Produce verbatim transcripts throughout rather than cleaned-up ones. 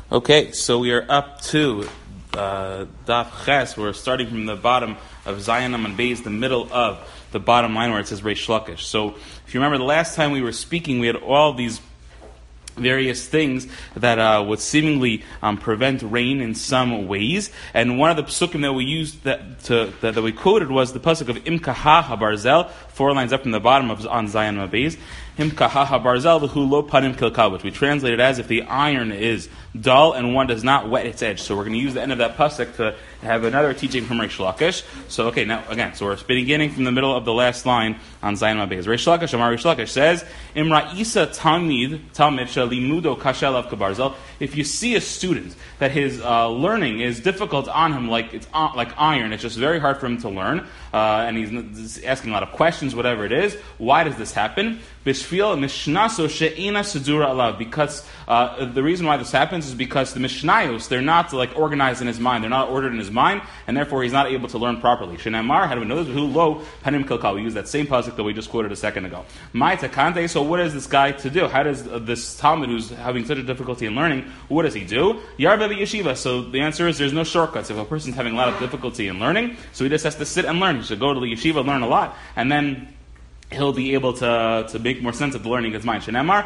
Okay, so we are up to uh, Daf Ches. We're starting from the bottom of Zion and Beis, the middle of the bottom line where it says Reish Lakish. So, if you remember, the last time we were speaking, we had all these various things that uh, would seemingly um, prevent rain in some ways, and one of the psukim that we used that to, that, that we quoted was the pasuk of Imkaha HaBarzel, four lines up from the bottom of on Zion and Beis. Imkaha HaBarzel v'hu lo panim kilkal, which we translated as if the iron is dull and one does not wet its edge. So we're going to use the end of that pasuk to have another teaching from Reish Lakish. So okay, now again, so we're beginning from the middle of the last line on Zion and Beis. Reish Lakish, Amar Reish Lakish says, Imra Isa Talmid Talmid Shalimudo Kashel Barzel. If you see a student that his uh, learning is difficult on him, like it's uh, like iron, it's just very hard for him to learn, uh, and he's asking a lot of questions, whatever it is. Why does this happen? Bishvil Mishnaso She'ina Sedura Alav. Because uh, the reason why this happens is because the Mishnayos, they're not like organized in his mind, they're not ordered in his mind, and therefore he's not able to learn properly. Shenamar, how do we know this? Who lo panim kilkal. We use that same pasuk that we just quoted a second ago. My takante. So what is this guy to do? How does uh, this Talmud who's having such a difficulty in learning, what does he do? Yarba yeshiva. So the answer is there's no shortcuts. If a person's having a lot of difficulty in learning, so he just has to sit and learn. He should go to the yeshiva, learn a lot, and then he'll be able to to make more sense of the learning of his mind. Shenemar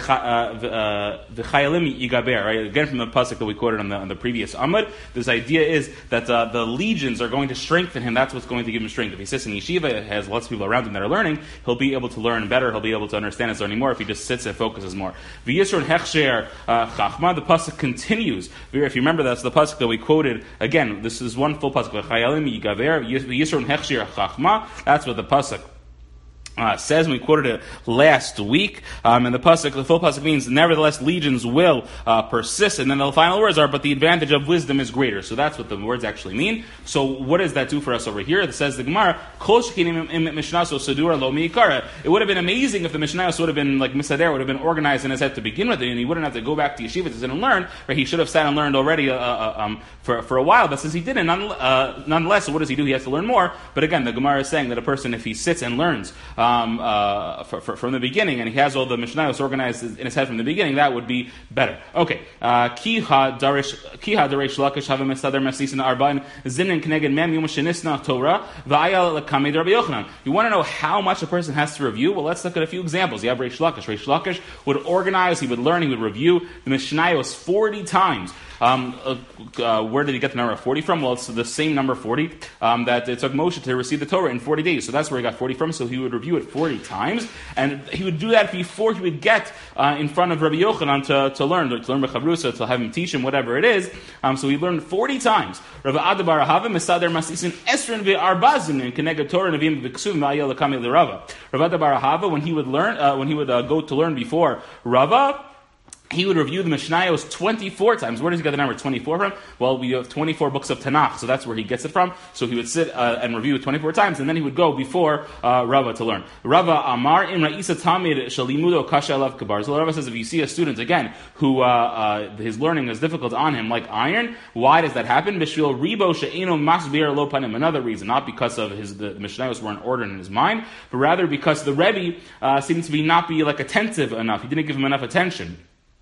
v'chayalim yigaber. Right, again from the pasuk that we quoted on the on the previous Amud. This idea is that uh, the legions are going to strengthen him. That's what's going to give him strength. If he sits in yeshiva, has lots of people around him that are learning, he'll be able to learn better. He'll be able to understand his learning more if he just sits and focuses more. V'yisron hechsher chachma. The pasuk continues. If you remember, that's the pasuk that we quoted. Again, this is one full pasuk. V'chayalim yigaber v'yisron hechsher chachma. That's what the pasuk Uh, says, and we quoted it last week, um, and the pasuk, the full pasuk means, nevertheless, legions will uh, persist, and then the final words are, but the advantage of wisdom is greater. So that's what the words actually mean. So what does that do for us over here? It says the Gemara, it would have been amazing if the Mishnayos would have been like Misader, would have been organized in his head to begin with, and he wouldn't have to go back to yeshiva to sit and learn, right? He should have sat and learned already uh, uh, um, for, for a while, but since he didn't, none, uh, nonetheless, what does he do? He has to learn more. But again, the Gemara is saying that a person, if he sits and learns, Um, uh, for, for, from the beginning, and he has all the Mishnayos organized in his head from the beginning, that would be better. Okay. Kiha darish kiha darish lakish hava mesader masisin arba'in zinin kneged mem yom shenisna Torah v'ayal lekamed Rabbi Yochanan. You want to know how much a person has to review? Well, let's look at a few examples. You have Reish Lakish. Reish Lakish would organize, he would learn, he would review the Mishnayos forty times. Um, uh, uh, where did he get the number of forty from? Well, it's the same number forty um, that it took Moshe to receive the Torah in forty days. So that's where he got forty from. So he would review it forty times, and he would do that before he would get uh, in front of Rabbi Yochanan to, to learn, to learn B'chavrusa, to have him teach him whatever it is. Um, so he learned forty times. Rabbi Adabar Ahava Mesader Masisin Esrin ve'Arbazin in Keneged Torah Neviim v'Ksuvim v'Ayel Lekami L'Rava. Rabbi Adabar Ahava, when he would learn, uh, when he would uh, go to learn before Rava, he would review the Mishnayos twenty-four times. Where does he get the number twenty-four from? Well, we have twenty-four books of Tanakh, so that's where he gets it from. So he would sit uh, and review it twenty-four times, and then he would go before uh, Rava to learn. Rava Amar Imra Isa Tamid Shalimudo Kasha Alav Kabar. So Rava says, if you see a student, again, who uh, uh, his learning is difficult on him, like iron, why does that happen? Bishvil Ribo She'eno Masbir Lo Panim. Another reason, not because of his the, the Mishnayos weren't ordered in his mind, but rather because the Rebbe uh, seemed to be not be like attentive enough. He didn't give him enough attention.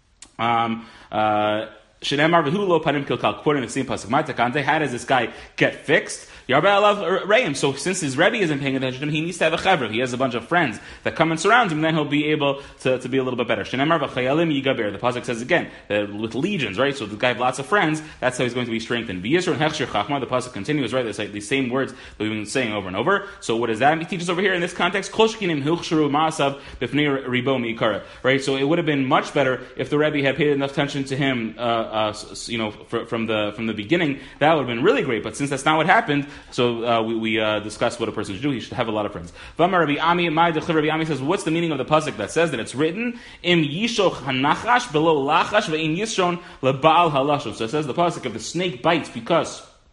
Um, uh, Shenemar v'hu lo panim kilkal, quoting the same pasuk. My takante, how does this guy get fixed? Yarba alav reim. So since his Rebbe isn't paying attention to him, he needs to have a chevra. He has a bunch of friends that come and surround him, then he'll be able to, to be a little bit better. Shenemar v'chayalim yigaber. The pasuk says again, uh, with legions, right? So the guy has lots of friends, that's how he's going to be strengthened. V'yisron hechsher chachma. The pasuk continues, right? There's like these same words that we've been saying over and over. So what does that mean? He teaches over here in this context, kol shkinim hilchsharu ma'asav b'fnei ribo mi'ikara. Right? So it would have been much better if the Rebbe had paid enough attention to him, uh, uh, you know, for, from the from the beginning. That would have been really great. But since that's not what happened, so uh, we, we uh, discussed what a person should do. He should have a lot of friends. V'amar Rabbi Ami, my dechliv Rabbi Ami says, what's the meaning of the pasuk that says that it's written im yishoch hanachash below lachash ve'in yishron leba'al halashon. So it says the pasuk, if the snake bites because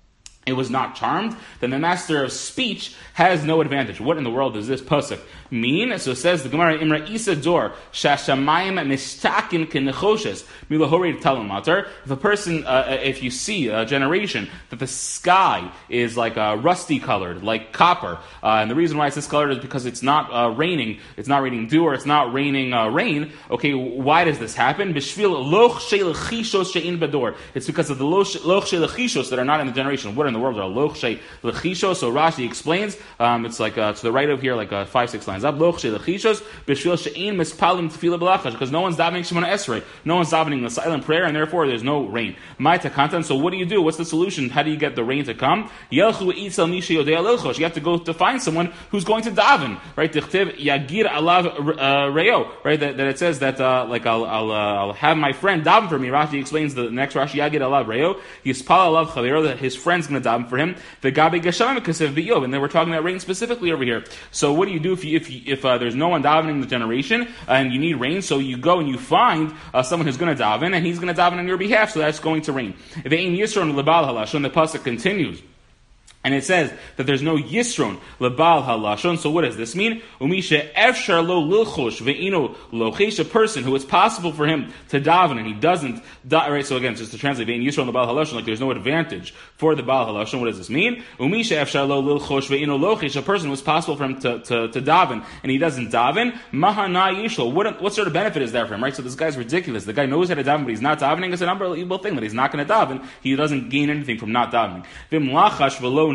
it was not charmed, then the master of speech has no advantage. What in the world does this pasuk mean? So it says the Gemara, Imra Isa Dor, Shashamayim Nistakin Kinechoshes, Milahori Talamatar. If a person, uh, if you see a generation that the sky is like uh, rusty colored, like copper, uh, and the reason why it's this colored is because it's not uh, raining, it's not raining dew, or it's not raining uh, rain. Okay, why does this happen? Bishvil Loch Shelachishos Shein Bador. It's because of the Loch Shelachishos that are not in the generation. What in the world are Loch Shelachishos? So Rashi explains, um, it's like uh, to the right of here, like uh, five, six lines up. Loch Shelachishos Bishvil Shein Mispalim Tefillah B'Lachash, because no one's davening Shemona Esrei, no one's davening the silent prayer, and therefore there's no rain. Ma'ita Kantan. So what do you do? What's the solution? How do you get the rain to come? Yelchu Itzel Mishi Yodei Lilchosh. You have to go to find someone who's going to daven, right? Tichtiv Yagir Alav Reo, right? That, that it says that uh, like I'll I'll, uh, I'll have my friend daven for me. Rashi explains the next Rashi Yagir Alav Reo. Yispal Alav Chavero, that his friend's going to daven for him. The Gabi Geshem Kasev B'Yov, and then we're talking about rain specifically over here. So what do you do if you, if you, if uh, there's no one davening in the generation and you need rain? So you go and you find uh, someone who's going to daven, and he's going to daven on your behalf. So that's going to rain. Ve'in Yisron Lebal Halashon. The pasuk continues. And it says that there's no Yisron lebal halashon. So what does this mean? Umisha efshar lo lilchosh ve'ino lochesh, a person who it's possible for him to daven and he doesn't. Da- right. So again, just to translate, ve'in Yisron lebal halashon, like there's no advantage for the bal halashon. What does this mean? Umisha efshar lo lilchosh ve'ino lochesh, a person who it's possible for him to, to, to daven and he doesn't daven. Mahana yishlo. What what sort of benefit is there for him? Right. So this guy's ridiculous. The guy knows how to daven, but he's not davening. It's an unbelievable thing that he's not going to daven. He doesn't gain anything from not davening. V'im lachash v'lo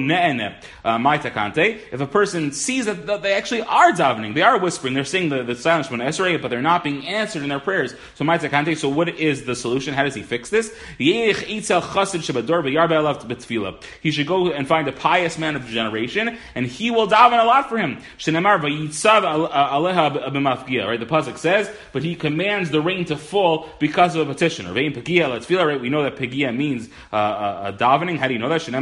if a person sees that, that they actually are davening, they are whispering, they're saying the, the silent Shemona Esrei, but they're not being answered in their prayers. So so what is the solution? How does he fix this? He should go and find a pious man of the generation, and he will daven a lot for him. Right? The pasuk says, but he commands the rain to fall because of a petitioner. Right? We know that pegia means uh, uh, davening. How do you know that?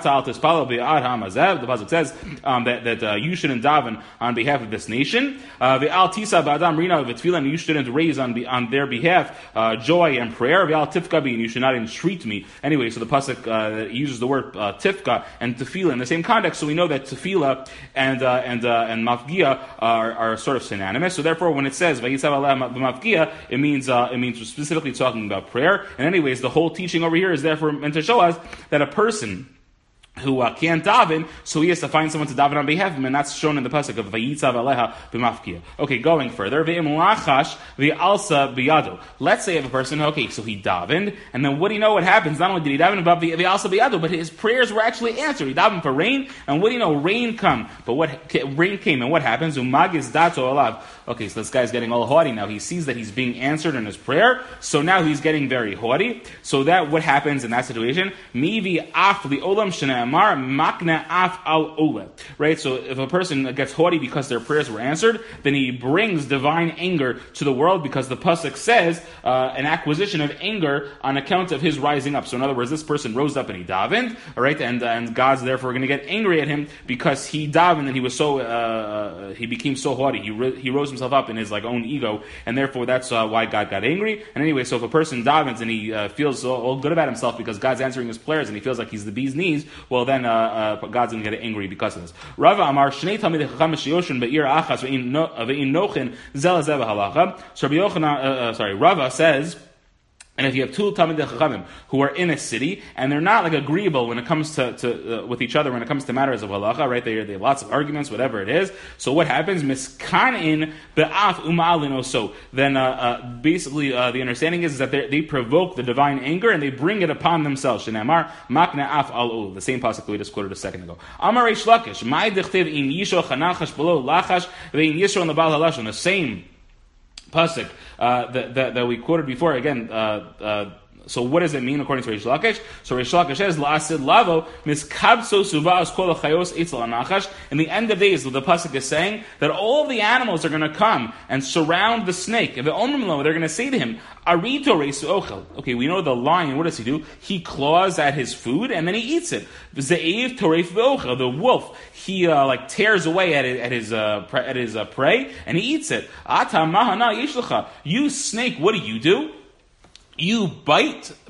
The pasuk says um, that, that uh, you shouldn't daven on behalf of this nation. Ve'al tisa ba'adam rina v'tefillah, and you shouldn't raise on be, on their behalf uh, joy and prayer. Ve'al tifka bi, and you should not entreat me. Anyway, so the pasuk uh, uses the word uh, tifka and tefillah in the same context. So we know that tefillah and uh, and uh, and mafgia are, are sort of synonymous. So therefore, when it says vayitzav aleh b'mafgia, it means uh, it means specifically talking about prayer. And anyways, the whole teaching over here is therefore meant to show us that a person who uh, can't daven, so he has to find someone to daven on behalf of him, and that's shown in the pasuk of Vayitzav Aleha b'mafkia. Okay, going further, ve'im lachash ve'alsa biyado. Let's say if a person, okay, so he davened, and then what do you know what happens? Not only did he daven about ve'alsa biyado, but his prayers were actually answered. He davened for rain, and what do you know? Rain come. But what rain came, and what happens? Umagis dato alav. Okay, so this guy's getting all haughty now. He sees that he's being answered in his prayer, so now he's getting very haughty. So that what happens in that situation? Mivi af li'olam shena. Right, so if a person gets haughty because their prayers were answered, then he brings divine anger to the world, because the pasuk says uh, an acquisition of anger on account of his rising up. So in other words, this person rose up and he davened, all right, and and God's therefore going to get angry at him because he davened and he was so uh, he became so haughty. He re- he rose himself up in his like own ego, and therefore that's uh, why God got angry. And anyway, so if a person davens and he uh, feels all, all good about himself because God's answering his prayers and he feels like he's the bee's knees, well then uh, uh, God's going to get angry because of this. Rava Amar Shnei Talmidei Chacham Sheyoshin Be'ir Achas Ve'in Nochin Zel Zeh Halacha. So Rabbi Yochanan, sorry, Rava says, and if you have two Talmidei Chachamim who are in a city and they're not like agreeable when it comes to, to uh, with each other when it comes to matters of halacha, right? They, they have lots of arguments, whatever it is. So what happens? Miskanin be'af u'ma'alin. So then, uh, uh, basically, uh, the understanding is, is that they provoke the divine anger and they bring it upon themselves. Shenamar makna af al the same pasuk we just quoted a second ago. Amar Reish Lakish, ma'ay dichtiv im yisho chanachash below lachash ve'im yisro on the bal halashon. The same pasuk uh, that, that that we quoted before. Again, uh, uh, so what does it mean according to Reish Lakish? So Reish Lakish says, "La'asid lavo miskabso suvas kol chayos etzel anachash." In the end of days, the pasuk is saying that all the animals are going to come and surround the snake. If they're going to say to him, "Arito reisu ochel." Okay, we know the lion. What does he do? He claws at his food and then he eats it. Ze'ev toreif ve'ochel. The wolf, he uh, like tears away at, it, at his uh, pre- at his uh, prey and he eats it. Ata mahana yishlecha. You snake, what do you do? You bite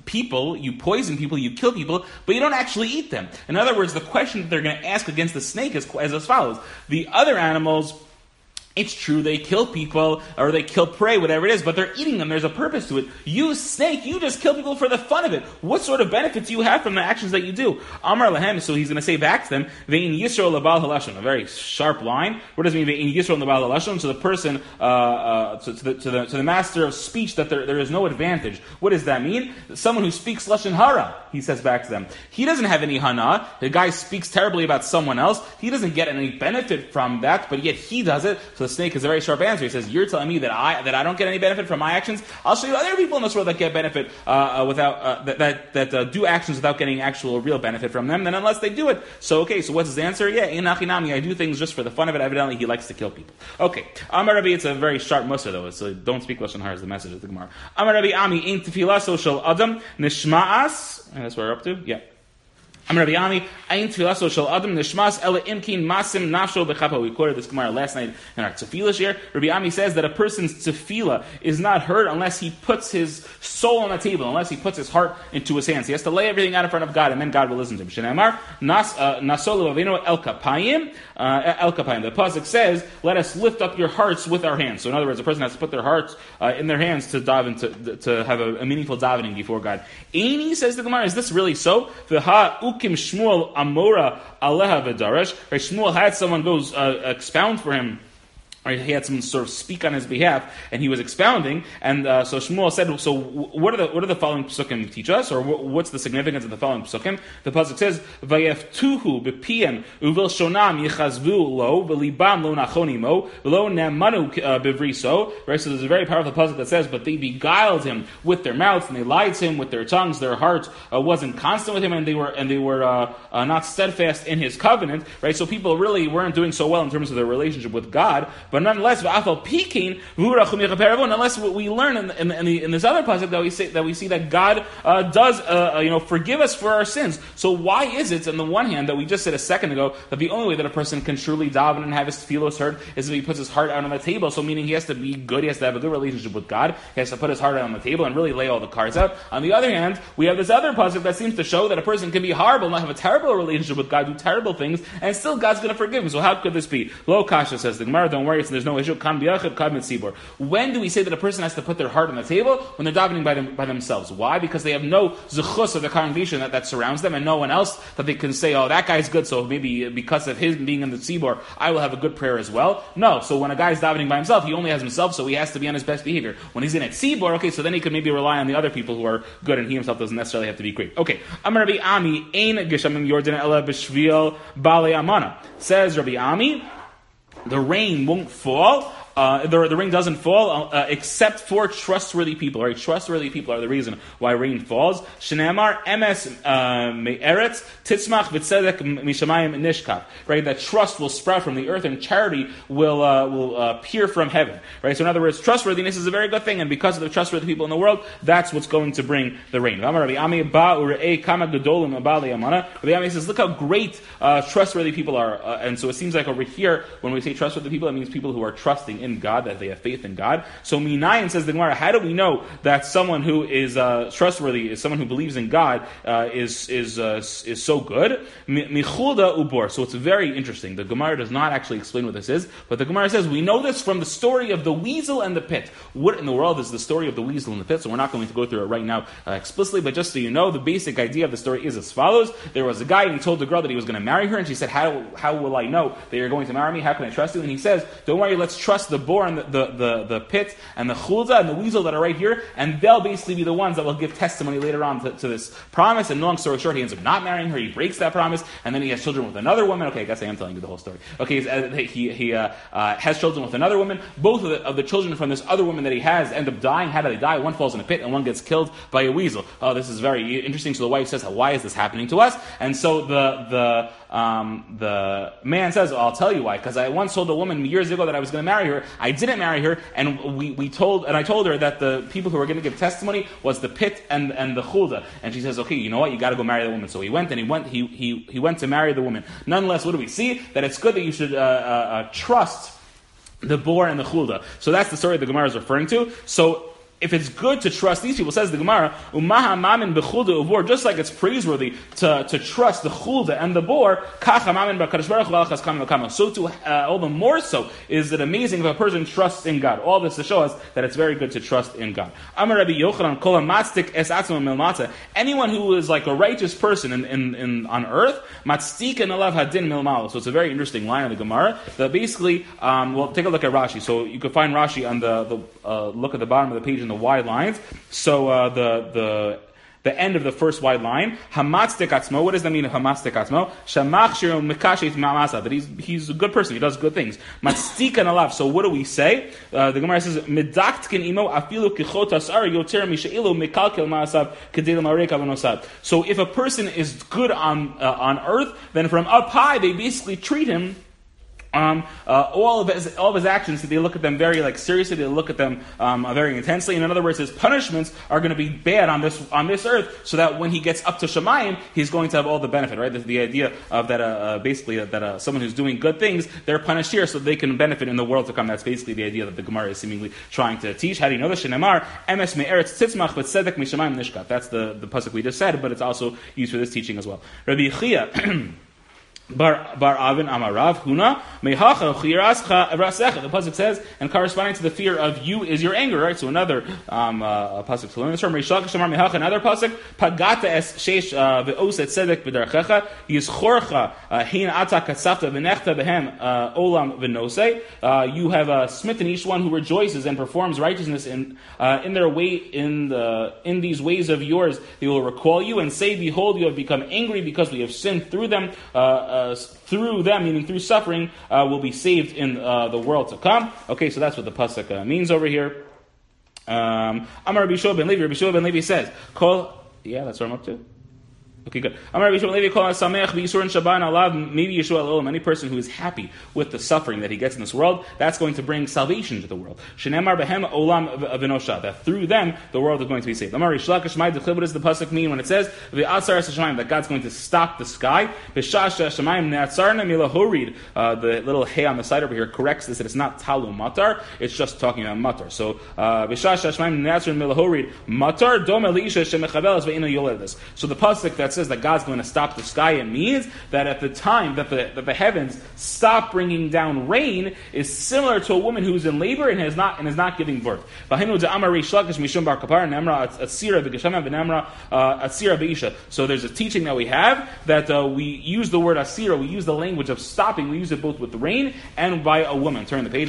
people, you poison people, you kill people, but you don't actually eat them. In other words, the question that they're going to ask against the snake is as, as follows. The other animals, it's true, they kill people, or they kill prey, whatever it is, but they're eating them. There's a purpose to it. You, snake, you just kill people for the fun of it. What sort of benefits do you have from the actions that you do? Amar lahem, so he's going to say back to them, Ve'in Yisro lebal halashon, a very sharp line. What does it mean, Ve'in Yisro lebal halashon? To the person, uh, uh, to, to, the, to, the, to the master of speech, that there, there is no advantage. What does that mean? Someone who speaks lashon hara, he says back to them. He doesn't have any hana. The guy speaks terribly about someone else. He doesn't get any benefit from that, but yet he does it. So the snake is a very sharp answer. He says, you're telling me that I that I don't get any benefit from my actions? I'll show you other people in this world that get benefit uh, uh, without uh, that that, that uh, do actions without getting actual real benefit from them. Then unless they do it, so okay. So what's his answer? Yeah, in achinami, I do things just for the fun of it. Evidently, he likes to kill people. Okay, Amar Rabbi, it's a very sharp mussar though. So don't speak lashon hara is the message of the Gemara. Amar Rabbi Ami ein tefillah so shel adam nishmaas. That's where we're up to. Yeah. Amar Rabbi Ami, Ayin Tfilaso Shel Adam Nishmas Ela Imkin Masim Nafsho Bechapa. We quoted this Gemara last night in our Tefillah share. Rabbi Ami says that a person's Tefillah is not heard unless he puts his soul on the table, unless he puts his heart into his hands. He has to lay everything out in front of God, and then God will listen to him. Shenamar Nas Nasolu Avinu El Kapayim El Kapayim. The pasuk says, "Let us lift up your hearts with our hands." So in other words, a person has to put their hearts uh, in their hands to daven to to have a, a meaningful davening before God. Aini, says the Gemara, is this really so? The ha Ukim Shmuel Amora Aleha V'Darash. Right, Shmuel had someone goes uh, expound for him. Right, he had someone sort of speak on his behalf, and he was expounding. And uh, so Shmuel said, "So what are the what are the following psukim teach us, or what's the significance of the following psukim?" The pasuk says, "Vayeftuhu b'piyam uvil shonam yichazvu lo v'libam lo nachonimo lo ne'manu bivriso." Right, so there's a very powerful pasuk that says, "But they beguiled him with their mouths, and they lied to him with their tongues. Their heart uh, wasn't constant with him, and they were and they were uh, uh, not steadfast in his covenant." Right, so people really weren't doing so well in terms of their relationship with God. But nonetheless, unless what we learn in, in, in, the, in this other pasuk that we say that we see that God uh, does, uh, you know, forgive us for our sins. So why is it, on the one hand, that we just said a second ago that the only way that a person can truly daven and have his tefillos heard is if he puts his heart out on the table? So meaning he has to be good, he has to have a good relationship with God, he has to put his heart out on the table and really lay all the cards out. On the other hand, we have this other pasuk that seems to show that a person can be horrible, not have a terrible relationship with God, do terrible things, and still God's going to forgive him. So how could this be? Lo kasha, says the Gemara. Don't worry. There's no issue. When do we say that a person has to put their heart on the table? When they're davening by, them, by themselves. Why? Because they have no zechus of the congregation that, that surrounds them, and no one else that they can say, oh, that guy's good, so maybe because of his being in the tzibor, I will have a good prayer as well. No. So when a guy's davening by himself, he only has himself, so he has to be on his best behavior. When he's in a tzibor, okay, so then he can maybe rely on the other people who are good, and he himself doesn't necessarily have to be great. Okay. Amar Rabbi Ami, ein geshamim yordan ela b'shvil balei amana. Says Rabbi Ami, the rain won't fall. Uh, the, the rain doesn't fall uh, except for trustworthy people. Right? Trustworthy people are the reason why rain falls. Shnamar emes me'eretz titzmach v'tzedek mishamayim nishkaf. Right? That trust will sprout from the earth and charity will uh, will uh, peer from heaven. Right? So in other words, trustworthiness is a very good thing, and because of the trustworthy people in the world, that's what's going to bring the rain. Rabbi Ami says, look how great uh, trustworthy people are. Uh, and so it seems like over here, when we say trustworthy people, it means people who are trusting in God, that they have faith in God. So Minayin, says the Gemara, how do we know that someone who is uh, trustworthy, is someone who believes in God, uh, is is uh, is so good? Michulda ubor. So it's very interesting. The Gemara does not actually explain what this is, but the Gemara says we know this from the story of the weasel and the pit. What in the world is the story of the weasel and the pit? So we're not going to go through it right now uh, explicitly, but just so you know, the basic idea of the story is as follows. There was a guy, and he told the girl that he was going to marry her, and she said, how how will I know that you're going to marry me? How can I trust you? And he says, don't worry, let's trust the boar and the, the, the, the pit and the chulza and the weasel that are right here, and they'll basically be the ones that will give testimony later on to, to this promise. And long story short, he ends up not marrying her, he breaks that promise, and then he has children with another woman. Okay, I guess I am telling you the whole story. Okay, he, he uh, uh, has children with another woman. Both of the, of the children from this other woman that he has end up dying. How do they die? One falls in a pit and one gets killed by a weasel. Oh, this is very interesting. So the wife says, why is this happening to us? And so the the Um, the man says, well, I'll tell you why, because I once told a woman years ago that I was going to marry her. I didn't marry her, and we, we told, and I told her that the people who were going to give testimony was the pit and, and the chulda. And she says, okay, you know what, you got to go marry the woman. So he went, and he went, he, he, he went to marry the woman. Nonetheless, what do we see? That it's good that you should uh, uh, uh, trust the boar and the chulda. So that's the story the Gemara is referring to. So if it's good to trust these people, says the Gemara, umaha mamin bechulda uvor, just like it's praiseworthy to, to trust the chulda and the bor, kacha mamin b'kadosh baruch hu v'alachas kama v'kama. So too, uh, all the more so is it amazing if a person trusts in God. All this to show us that it's very good to trust in God. Amar Rabbi Yochanan, kol hamatzdik es atzmo milmata. Anyone who is like a righteous person in, in, in on earth, matzdiken alav hadin milmalo. So it's a very interesting line of the Gemara. That basically, um, well, take a look at Rashi. So you can find Rashi on the, the uh, look at the bottom of the page in the wide lines. So uh, the the the end of the first wide line, hamatzdik atzmo. What does that mean? Hamatzdik atzmo. Shamach shiru mikashet ma'amasa. That he's he's a good person. He does good things. Matzdikan alav. So what do we say? Uh, the Gemara says midaktkin imo afilu kichot asar yoter mishailu mikalkel ma'asav kedei l'marek avanosad. So if a person is good on uh, on earth, then from up high they basically treat him. Um, uh, all of his all of his actions, they look at them very like seriously. They look at them um, very intensely. And in other words, his punishments are going to be bad on this on this earth, so that when he gets up to Shemayim, he's going to have all the benefit. Right? The, the idea of that, uh, uh, basically, uh, that uh, someone who's doing good things, they're punished here, so they can benefit in the world to come. That's basically the idea that the Gemara is seemingly trying to teach. How do you know this? Shenemar emes me'eretz titzmach but tzedek mishamayim nishkat. That's the the pasuk we just said, but it's also used for this teaching as well. Rabbi Chia. Bar Bar Avin Amarav Huna Mehacha Chirascha Rasecha. The pasuk says, and corresponding to the fear of you is your anger, right? So another um, uh, pasuk to learn this from. Rishak Shamar Mehacha. Another pasuk Pagata es Sheish Ve'oset Tzedek B'Darchecha Yizchorcha Hein Ata Katzafta V'Nechta Behem Olam V'Nosei. You have uh, smitten each one who rejoices and performs righteousness in uh, in their way in the in these ways of yours. They will recall you and say, "Behold, you have become angry because we have sinned through them." Uh, Uh, through them, meaning through suffering, uh, will be saved in uh, the world to come. Okay, so that's what the pasuk uh, means over here. Um, Amar Rabbi Shua ben Levi, Rabbi Shua ben Levi says, "Kol." Yeah, that's what I'm up to. Okay, good. Amar Rabbi Shua ben Levi, "Kol hasamech b'yisurin shaban alav." Maybe Yeshua Elohim, any person who is happy with the suffering that he gets in this world, that's going to bring salvation to the world. Shenemar behem olam v'nosha. That through them the world is going to be saved. Amar Rish Lakish Mai Dechil. What does the pasuk mean when it says v'atzar es hashamayim, that God's going to stop the sky? V'shash hashamayim ne'atzarna milahorid. The little hay on the side over here corrects this. That it's not talu matar. It's just talking about matar. So v'shash hashamayim ne'atzarna milahorid matar dom elisha shemechabelas ve'ina yoledes. So the pasuk that says that God's going to stop the sky, it means that at the time that the that the heavens stop bringing down rain is similar to a woman who's in labor and has not and is not giving birth. So there's a teaching that we have that uh, we use the word asira, we use the language of stopping, we use it both with the rain and by a woman. Turn the page.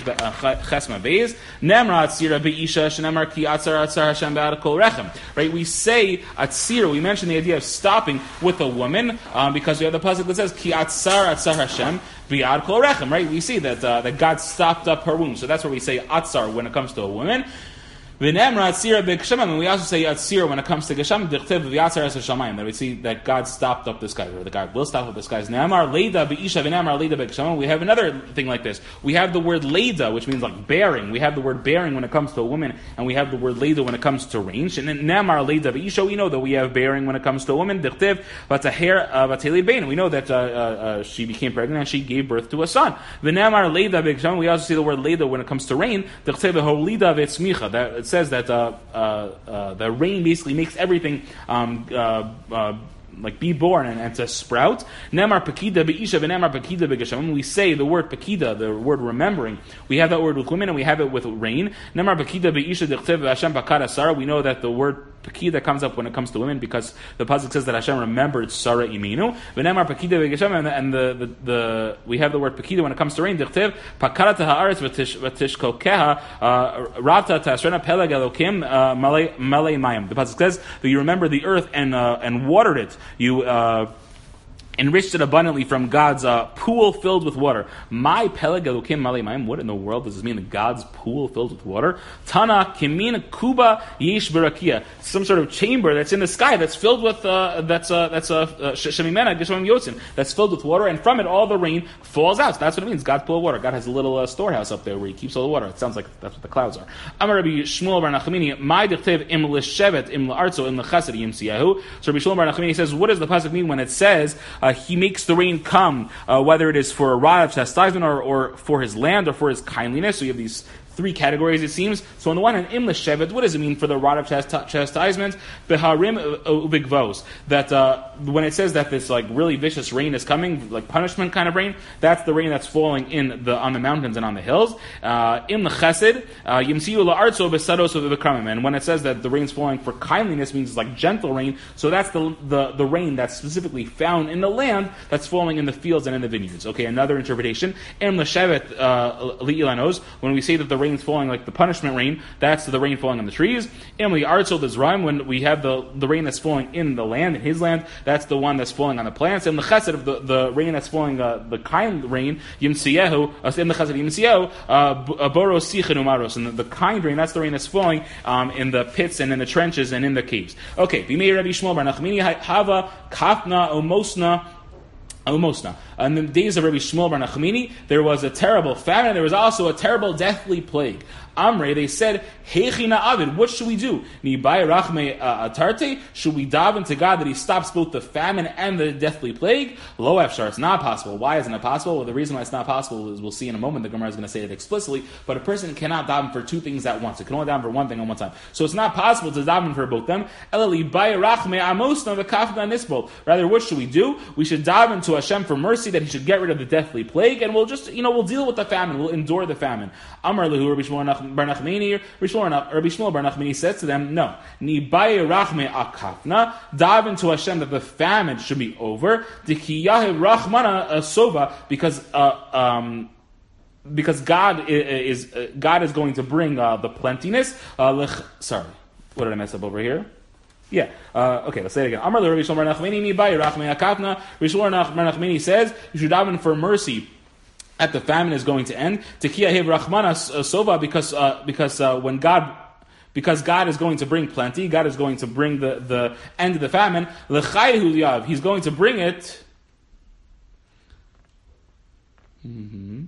Right, we say atzira, we mention the idea of stopping with a woman, um, because we have the pasuk that says ki atzar atzar Hashem bi'ad kol rechem. Right, we see that uh, that God stopped up her womb, so that's where we say atzar when it comes to a woman. V'nemra atzira b'geshamim, and we also say atzira when it comes to geshamim. Dichtiv v'yatzar es hashamayim, that we see that God stopped up the skies, or that God will stop up the skies. Nemar leida b'isha v'nemar leida b'geshamim. We have another thing like this. We have the word leida, which means like bearing. We have the word bearing when it comes to a woman, and we have the word leida when it comes to range. And then nemar leida b'isha, we know that we have bearing when it comes to a woman. Dichtiv v'taher v'telid bein. We know that uh, uh, she became pregnant and she gave birth to a son. V'nemar leida b'geshamim. We also see the word leida when it comes to rain. Dichtiv v'holida v'tzmicha. That says that uh, uh, uh, the rain basically makes everything um, uh, uh, like be born and, and to sprout. Nemar pakida be'isha v'nemar pakida be'geshamim. When we say the word pakida, the word remembering, we have that word with women and we have it with rain. Nemar pakida be'isha d'chtiv Hashem pakad Sarah. We know that the word pakida comes up when it comes to women because the pasuk says that Hashem remembered Sarah imenu. V'nemar pakida be'geshamim, and the, the, the we have the word pakida when it comes to rain. D'chtiv pakarat ha'aretz v'tishkokeha rata ta'asrena peleg elokim malei mayim. The pasuk says that you remember the earth and uh, and watered it. You uh, enriched it abundantly from God's uh, pool filled with water. My peleg elokim malei mayim. What in the world does this mean? That God's pool filled with water? Tana kimin kuba yesh berakia. Some sort of chamber that's in the sky that's filled with uh, that's uh, that's uh, shemimena geshamim yotzin. That's filled with water, and from it all the rain falls out. So that's what it means. God's pool of water. God has a little uh, storehouse up there where He keeps all the water. It sounds like that's what the clouds are. Amar Rabbi Shmuel bar Nachmani, my dichtev im l'shevet im l'artzo im l'chesed yimsiyahu. So Rabbi Shmuel bar Nachmani says, what does the pasuk mean when it says uh, He makes the rain come, uh, whether it is for a rod of chastisement or, or for His land or for His kindliness? So you have these three categories, it seems. So on the one hand, im l'shevet, what does it mean for the rod of chast- chastisement? Beharim ubigvos. That uh, when it says that this like really vicious rain is coming, like punishment kind of rain, that's the rain that's falling in the on the mountains and on the hills. Uh, im l'chesed, yimsiu la'artzo besados u'bekramim. And when it says that the rain's falling for kindliness, means it's like gentle rain. So that's the, the the rain that's specifically found in the land that's falling in the fields and in the vineyards. Okay, another interpretation. Im l'shevet li'ilanos. When we say that the rain's falling like the punishment rain, that's the rain falling on the trees. Im li'artzo d'zraim. When we have the, the rain that's falling in the land, in his land, that's the one that's falling on the plants. Im l'chesed, of the, the rain that's falling, uh, the kind rain, yimsiyehu, im l'chesed yimsiyehu, boros sichin umaros. And the, the kind rain, that's the rain that's falling um, in the pits and in the trenches and in the caves. Okay, Bimei Rabbi Shmuel bar Nachmani hava kafna umosna umosna. In the days of Rabbi Shmuel bar Nachmani, there was a terrible famine. There was also a terrible deathly plague. Amre, they said, Heichina Avid, what should we do? Nibai Rachme Atarte? Should we daven to God that He stops both the famine and the deathly plague? Lo Efshar, it's not possible. Why isn't it possible? Well, the reason why it's not possible is we'll see in a moment. The Gemara is going to say it explicitly. But a person cannot daven for two things at once. It can only daven for one thing at one time. So it's not possible to daven for both them. Rather, what should we do? We should daven to Hashem for mercy that He should get rid of the deathly plague, and we'll just, you know, we'll deal with the famine. We'll endure the famine. Amar lehu Rabbi Shmuel bar Nachmani, Rabbi Shmuel bar Nachmani says to them, no, Nibai Rachme Akafna, daven to Hashem that the famine should be over, Dikiyahe Rachmana Sova, because uh, um, because God is, is uh, God is going to bring uh, the plentiness. Uh, lech, sorry, what did I mess up over here? Yeah. Uh, okay, let's say it again. Amar Rabbi Shmuel bar Nachmani, Nibai Rachme Akafna. Rabbi Shmuel bar Nachmani says you should daven for mercy that the famine is going to end. Tekiya hev rachmana sova, because uh, because uh, when God because God is going to bring plenty, God is going to bring the, the end of the famine. L'chayhu liyav, He's going to bring it. Mm-hmm.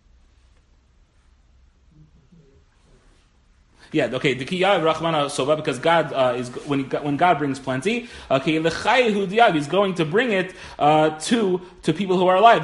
Yeah, okay. The kiyah rachmana sova, because God uh, is when he, when God brings plenty. Okay, l'chayhu diyav, He's going to bring it uh, to to people who are alive.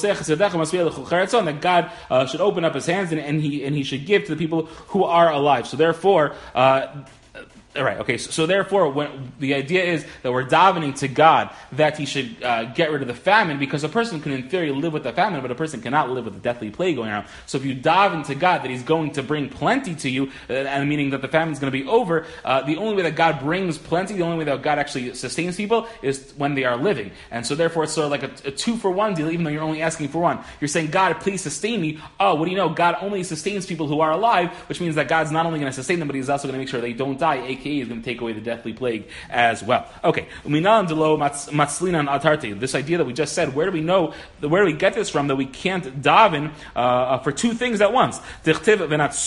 That God uh, should open up His hands and, and he and He should give to the people who are alive. So therefore. Uh, All right. Okay. So, so therefore, when the idea is that we're davening to God that He should uh, get rid of the famine, because a person can, in theory, live with the famine, but a person cannot live with the deathly plague going around. So, if you daven to God that He's going to bring plenty to you, uh, and meaning that the famine is going to be over, uh, the only way that God brings plenty, the only way that God actually sustains people, is when they are living. And so, therefore, it's sort of like a, a two for one deal, even though you're only asking for one. You're saying, God, please sustain me. Oh, what do you know? God only sustains people who are alive, which means that God's not only going to sustain them, but He's also going to make sure they don't die. A K A is going to take away the deathly plague as well. Okay, this idea that we just said, where do we know, where do we get this from, that we can't daven uh, for two things at once? That the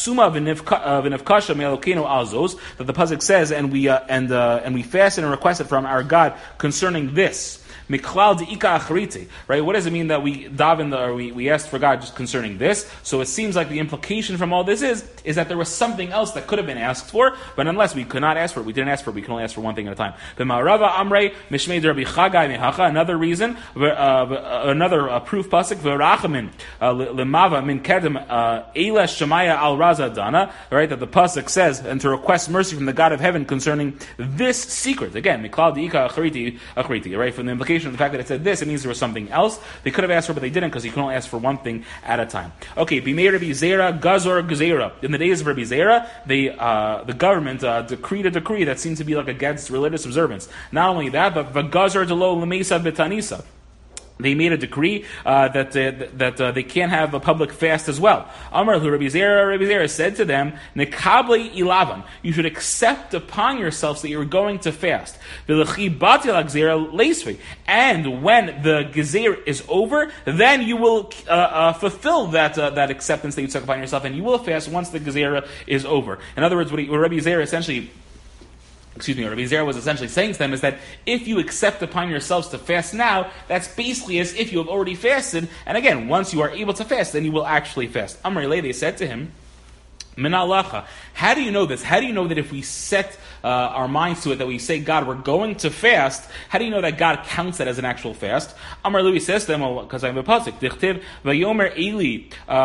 pasuk says, and we uh, and uh, and we fast and request it from our God concerning this. Miklal de'ika achriti, right? What does it mean that we daven, or we, we asked for God just concerning this? So it seems like the implication from all this is, is that there was something else that could have been asked for, but unless we could not ask for it, we didn't ask for it, we can only ask for one thing at a time. B'ma'arava amrei mishmei Rabbi Chagai mehacha, another reason, uh, another uh, proof pasuk, v'rachamin lemava min kedem eila shemaya al raza dana, right? That the pasuk says, and to request mercy from the God of heaven concerning this secret. Again, miklal de'ika achriti, achriti, right? From the implication of the fact that it said this, it means there was something else. They could have asked for it, but they didn't, because you can only ask for one thing at a time. Okay, Bimei Rabbi Zera, Gazor Gezerah. In the days of Rabbi Zera, the uh, the government uh, decreed a decree that seemed to be like against religious observance. Not only that, but V'gazor Delo Lemesa Betanisa. They made a decree uh, that uh, that uh, they can't have a public fast as well. Amar Rabbi Zera, Rabbi Zera said to them, "Nekable ilavan, you should accept upon yourselves that you're going to fast. And when the gezer is over, then you will uh, uh, fulfill that uh, that acceptance that you took upon yourself, and you will fast once the gezer is over." In other words, what, he, what Rabbi Zera essentially. Excuse me, what Rabbi Zera was essentially saying to them is that if you accept upon yourselves to fast now, that's basically as if you have already fasted. And again, once you are able to fast, then you will actually fast. Amrei, they said to him, Minalacha. How do you know this? How do you know that if we set uh, our minds to it, that we say, God, we're going to fast, how do you know that God counts that as an actual fast? Amar Louis says to them, because I have a pasuk, Dichtiv, Vayomer Eli,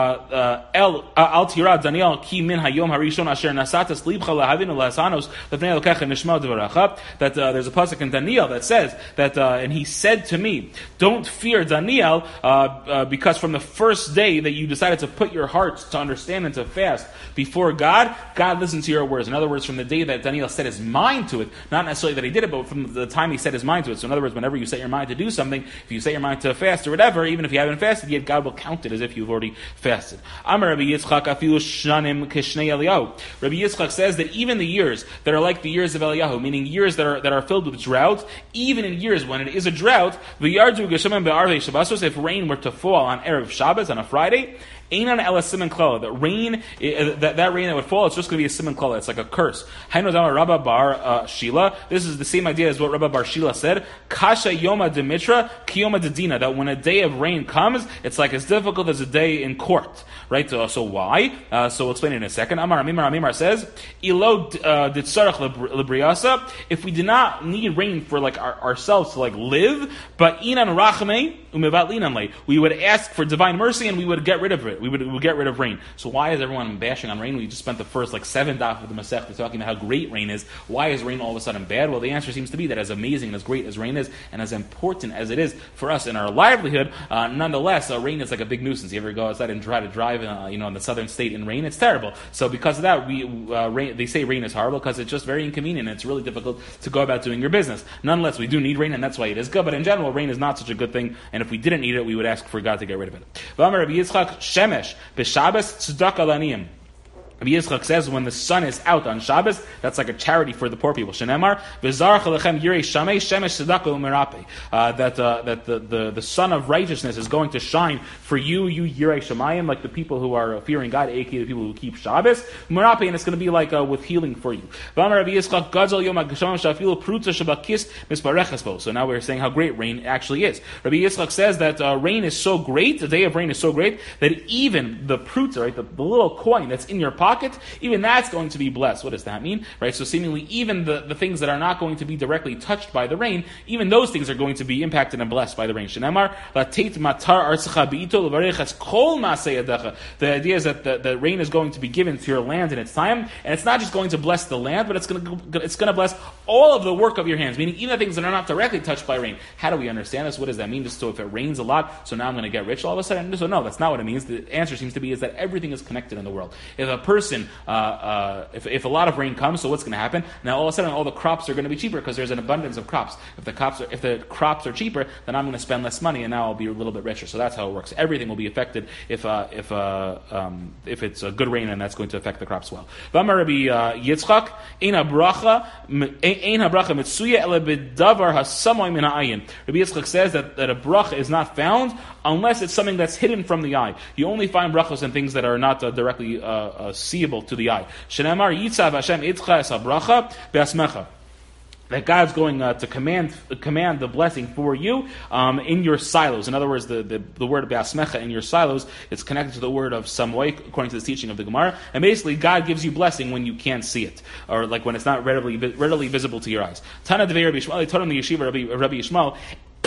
El, Al Tira, Daniel, Ki Min Hayom Harishon Asher Nasatas Libcha Lahavinu Lasanos, Lefnei Elokecha Nishma Devaracha, that uh, there's a pasuk in Daniel that says, that, uh, and he said to me, don't fear Daniel, uh, uh, because from the first day that you decided to put your hearts to understand and to fast before God, God listens to your words. In other words, from the day that Daniel set his mind to it, not necessarily that he did it, but from the time he set his mind to it. So in other words, whenever you set your mind to do something, if you set your mind to fast or whatever, even if you haven't fasted yet, God will count it as if you've already fasted. Amar Rabbi Yitzchak afilu shanim kishnei Eliyahu. Rabbi Yitzchak says that even the years that are like the years of Eliyahu, meaning years that are that are filled with drought, even in years when it is a drought, v'yardu geshamim be'arvei Shabbosos, if rain were to fall on Erev Shabbos, on a Friday, Einan ela siman klala. That rain, that, that rain that would fall, it's just going to be a siman klala. It's like a curse. Hainu dama Rabba bar uh, Shila. This is the same idea as what Rabba bar Shila said. Kasha yoma demitra kiyoma dedina. That when a day of rain comes, it's like as difficult as a day in court. Right? So, so why? Uh, so we'll explain it in a second. Amar Amimar Amimar says, Ilo ditzarach libriasa. If we did not need rain for like our, ourselves to like live, but inan rachmei umevat linanle, we would ask for divine mercy and we would get rid of it. We would, we would get rid of rain. So why is everyone bashing on rain? We just spent the first like seven daf of the Masechta talking about how great rain is. Why is rain all of a sudden bad? Well, the answer seems to be that as amazing and as great as rain is, and as important as it is for us in our livelihood, uh, nonetheless, uh, rain is like a big nuisance. You ever go outside and try to drive, uh, you know, in the southern state in rain? It's terrible. So because of that, we uh, rain, they say rain is horrible because it's just very inconvenient and it's really difficult to go about doing your business. Nonetheless, we do need rain, and that's why it is good. But in general, rain is not such a good thing. And if we didn't need it, we would ask for God to get rid of it. Shemesh, b'Shabbos tzedakah laniyim. Rabbi Yitzchak says when the sun is out on Shabbos, that's like a charity for the poor people. Shenemar v'zarach alechem yirei shamei shemesh tzedakah u'merape. That uh, that the, the the sun of righteousness is going to shine for you, you yirei shamayim, like the people who are fearing God, aka the people who keep Shabbos. U'merape, and it's going to be like uh, with healing for you. V'amar Rabbi Yitzchak gadol yom hageshamim shafilu pruta shabakis misparechas bo. So now we're saying how great rain actually is. Rabbi Yitzchak says that uh, rain is so great, the day of rain is so great that even the pruta, right, the, the little coin that's in your pocket, pocket, even that's going to be blessed. What does that mean? Right? So seemingly even the, the things that are not going to be directly touched by the rain, even those things are going to be impacted and blessed by the rain. Shenemar, the idea is that the, the rain is going to be given to your land in its time, and it's not just going to bless the land, but it's going to it's going to bless all of the work of your hands, meaning even the things that are not directly touched by rain. How do we understand this? What does that mean? Just so if it rains a lot, so now I'm going to get rich all of a sudden? So no, that's not what it means. The answer seems to be is that everything is connected in the world. If a person, uh, uh, if, if a lot of rain comes, so what's going to happen? Now all of a sudden all the crops are going to be cheaper because there's an abundance of crops. If the crops are, if the crops are cheaper, then I'm going to spend less money and now I'll be a little bit richer. So that's how it works. Everything will be affected if uh, if uh, um, if it's a good rain, and that's going to affect the crops well. V'amar Rabbi Yitzchak, ein habracha ein habracha mitzuya ele b'davar hasamoy min ha'ayin. Rabbi Yitzchak says that, that a bracha is not found unless it's something that's hidden from the eye. You only find brachos in things that are not uh, directly uh, uh, seeable to the eye. Shenemar yitzav Hashem itcha es habracha be'asmecha. That God's going uh, to command command the blessing for you um, in your silos. In other words, the, the, the word be'asmecha in your silos is connected to the word of samoy, according to the teaching of the Gemara. And basically, God gives you blessing when you can't see it, or like when it's not readily readily visible to your eyes. Tana devei Rabbi Yishmael, he taught him the yeshiva Rabbi, Rabbi Yishmael.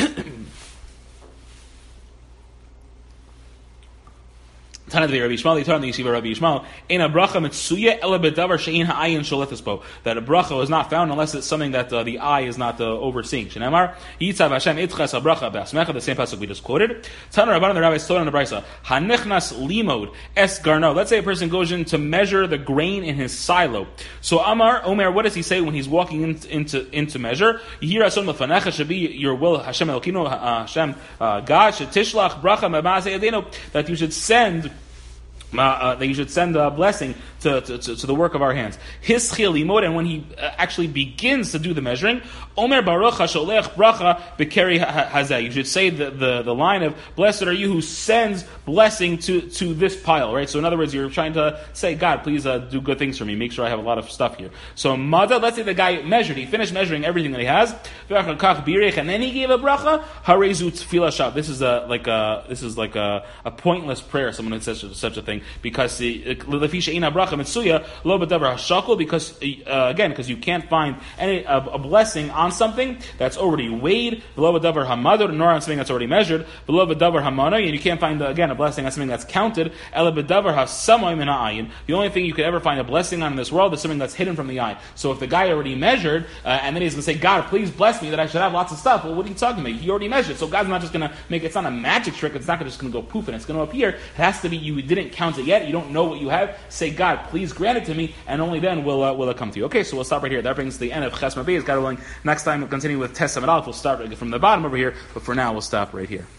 Tana devei Rabbi Yishmael, he taught him the yeshiva Rabbi Yishmael. In a bracha mitzuya ele bedavar she'in ha'ayin sholetes bo. That a bracha is not found unless it's something that uh, the eye is not uh, overseeing. Shenemar yitzav Hashem itches a bracha be'asmecha. The same pasuk we just quoted. Tana Rabbanan the rabbis taught in the brisa hanichnas limod es garno. Let's say a person goes in to measure the grain in his silo. So Amar Omer, what does he say when he's walking in, into into measure? Yihir ason lefanecha should be your will Hashem Elokinu uh, Hashem uh, God shetishlach bracha me'maseh yadenu, that you should send. Uh, uh, that you should send a blessing to, to, to, to the work of our hands. His chil limod, and when he uh, actually begins to do the measuring, Omer Baruch HaSholech Bracha B'Keri Hazeh. You should say the, the, the line of, blessed are you who sends blessing to, to this pile, right? So in other words, you're trying to say, God, please uh, do good things for me. Make sure I have a lot of stuff here. So Mada, let's say the guy measured, he finished measuring everything that he has, and then he gave a bracha, Harezu Tefillah Shav. This is a, like a, this is like a, a pointless prayer, someone who says such a thing, because the, bracha mitzuya lo b'davar hashakol, because uh, again, because you can't find any uh, a blessing on something that's already weighed, lo b'davar hamador, nor on something that's already measured, lo b'davar hamanoi, and you can't find uh, again a blessing on something that's counted. Ela b'davar hasamoy min ha'ayin. The only thing you could ever find a blessing on in this world is something that's hidden from the eye. So if the guy already measured, uh, and then he's going to say, God, please bless me that I should have lots of stuff. Well, what are you talking about? He already measured. So God's not just going to make, it's not a magic trick. It's not just going to go poof and it's going to appear. It has to be, you didn't count it yet. You don't know what you have. Say, God, please grant it to me, and only then will uh, will it come to you. Okay, so we'll stop right here. That brings the end of Ches Mabez. God willing, next time we'll continue with Tes Samad Aleph. We'll start from the bottom over here, but for now we'll stop right here.